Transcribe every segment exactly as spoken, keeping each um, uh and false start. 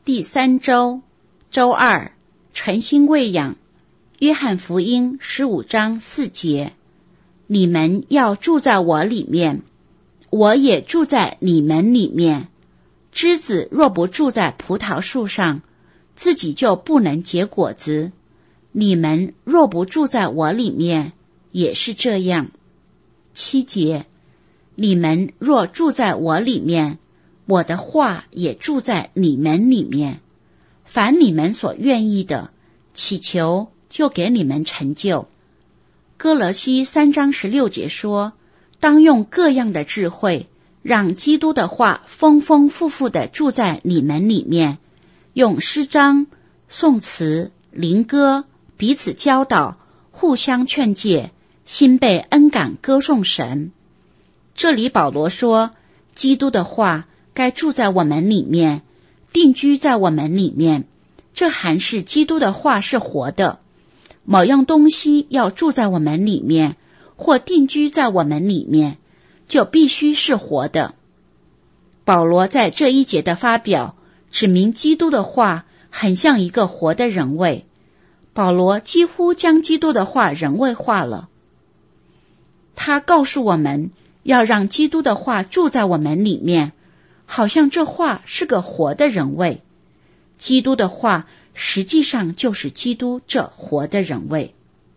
第三周周二晨星喂养，约翰福音十五章四节，你们要住在我里面，我也住在你们里面。枝子若不住在葡萄树上，自己就不能结果子。你们若不住在我里面，也是这样。七节，你们若住在我里面，我的话也住在你们里面。凡你们所愿意的，祈求就给你们成就。歌罗西三章十六节说，当用各样的智慧，让基督的话丰丰富富地住在你们里面，用诗章、颂词、灵歌彼此教导，互相劝诫，心被恩感歌颂神。这里保罗说，基督的话该住在我们里面，定居在我们里面，这含是基督的话是活的。某样东西要住在我们里面，或定居在我们里面，就必须是活的。保罗在这一节的发表，指明基督的话很像一个活的人位。保罗几乎将基督的话人位化了。他告诉我们，要让基督的话住在我们里面，好像这话是个活的人位。基督的话实际上就是基督这活的人位。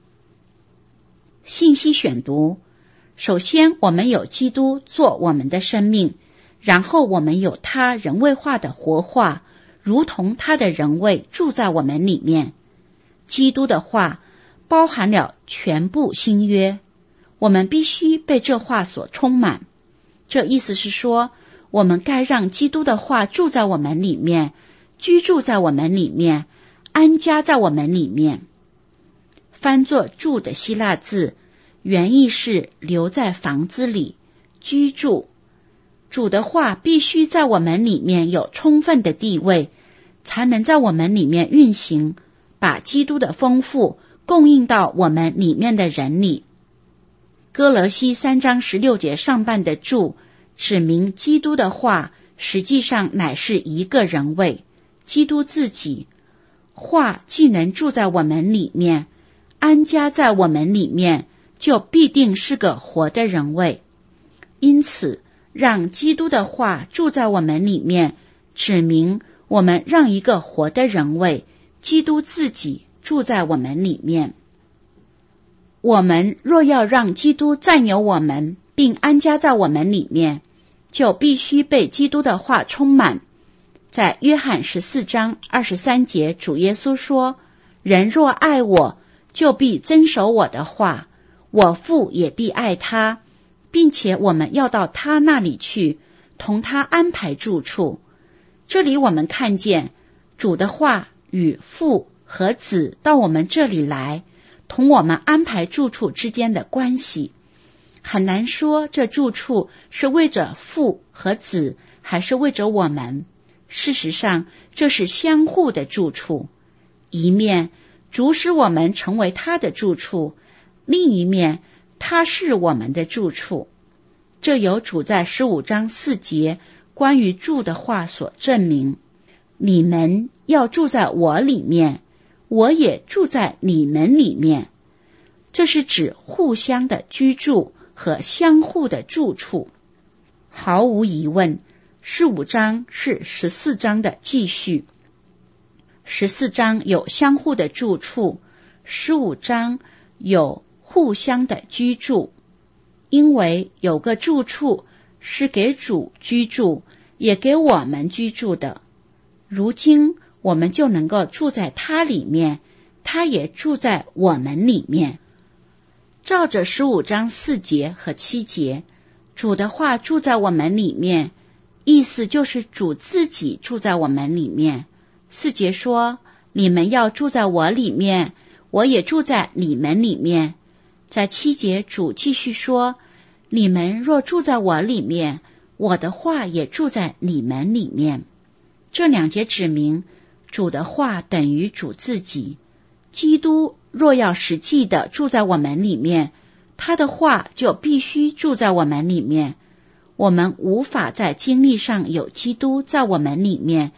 信息选读，首先我们有基督做我们的生命，然后我们有他人位化的活化，如同他的人位住在我们里面。基督的话包含了全部新约，我们必须被这话所充满。这意思是说，我们该让基督的话住在我们里面，居住在我们里面，安家在我们里面。翻作住的希腊字，原意是留在房子里，居住。主的话必须在我们里面有充分的地位，才能在我们里面运行，把基督的丰富供应到我们里面的人里。歌罗西三章十六节上半的住，指明基督的话实际上乃是一个人位，基督自己。话既能住在我们里面，安家在我们里面，就必定是个活的人位。因此，让基督的话住在我们里面，指明我们让一个活的人位，基督自己住在我们里面。我们若要让基督占有我们，并安家在我们里面，就必须被基督的话充满。在约翰十四章二十三节，主耶稣说，人若爱我，就必遵守我的话，我父也必爱他，并且我们要到他那里去，同他安排住处。这里我们看见主的话与父和子到我们这里来，同我们安排住处之间的关系。很难说这住处是为着父和子，还是为着我们。事实上，这是相互的住处。一面主使我们成为他的住处，另一面他是我们的住处。这有主在十五章四节关于住的话所证明。你们要住在我里面，我也住在你们里面。这是指互相的居住和相互的住处。毫无疑问，十五章是十四章的继续。十四章有相互的住处，十五章有互相的居住。因为有个住处是给主居住，也给我们居住的。如今我们就能够住在他里面，他也住在我们里面。照着十五章四节和七节，主的话住在我们里面，意思就是主自己住在我们里面。四节说，你们要住在我里面，我也住在你们里面。在七节，主继续说，你们若住在我里面，我的话也住在你们里面。这两节指明主的话等于主自己。基督若要实际的住在我们里面，他的话就必须住在我们里面。我们无法在经历上有基督在我们里面，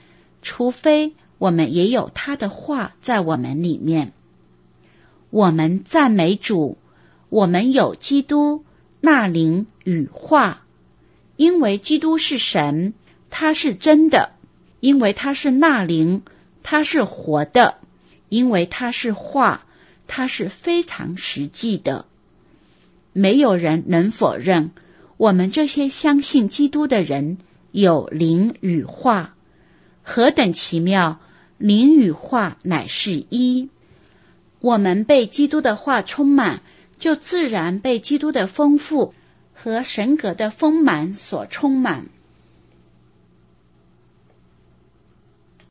除非我们也有他的话在我们里面。我们赞美主，我们有基督那灵与话，因为基督是神，他是真的，因为他是那灵，他是活的，因为他是话，他是非常实际的。没有人能否认我们这些相信基督的人有灵与话。何等奇妙，灵与话乃是一。我们被基督的话充满，就自然被基督的丰富和神格的丰满所充满。